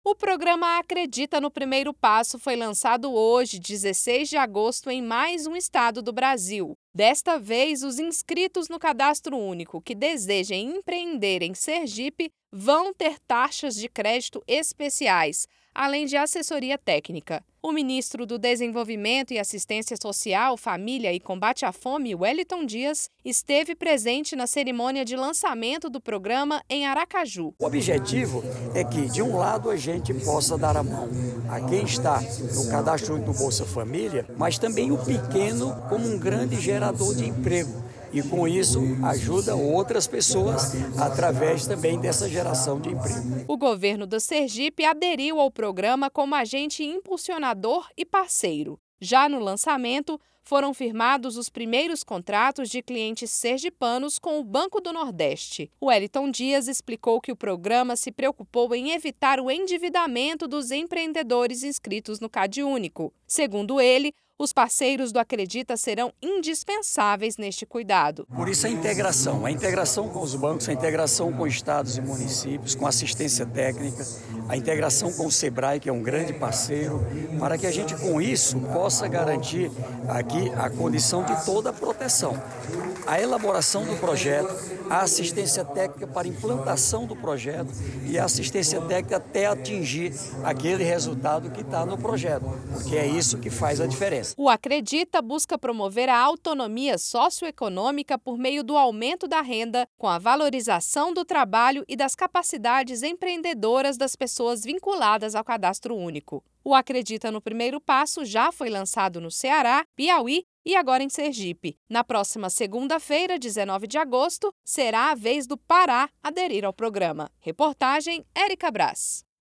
O programa Acredita no Primeiro Passo foi lançado hoje, 16 de agosto, em mais um estado do Brasil. Desta vez, os inscritos no Cadastro Único que desejem empreender em Sergipe vão ter taxas de crédito especiais, além de assessoria técnica. O ministro do Desenvolvimento e Assistência Social, Família e Combate à Fome, Wellington Dias, esteve presente na cerimônia de lançamento do programa em Aracaju. O objetivo é que, de um lado, a gente possa dar a mão a quem está no Cadastro Único do Bolsa Família, mas também o pequeno como um grande gerador de emprego. E, com isso, ajuda outras pessoas através também dessa geração de emprego. O governo do Sergipe aderiu ao programa como agente impulsionador e parceiro. Já no lançamento, foram firmados os primeiros contratos de clientes sergipanos com o Banco do Nordeste. O Wellington Dias explicou que o programa se preocupou em evitar o endividamento dos empreendedores inscritos no CadÚnico. Segundo ele, os parceiros do Acredita serão indispensáveis neste cuidado. Por isso a integração com os bancos, a integração com estados e municípios, com assistência técnica, a integração com o Sebrae, que é um grande parceiro, para que a gente com isso possa garantir aqui a condição de toda a proteção. A elaboração do projeto, a assistência técnica para implantação do projeto e a assistência técnica até atingir aquele resultado que está no projeto, porque é isso que faz a diferença. O Acredita busca promover a autonomia socioeconômica por meio do aumento da renda, com a valorização do trabalho e das capacidades empreendedoras das pessoas vinculadas ao Cadastro Único. O Acredita no Primeiro Passo já foi lançado no Ceará, Piauí e agora em Sergipe. Na próxima segunda-feira, 19 de agosto, será a vez do Pará aderir ao programa. Reportagem Érica Brás.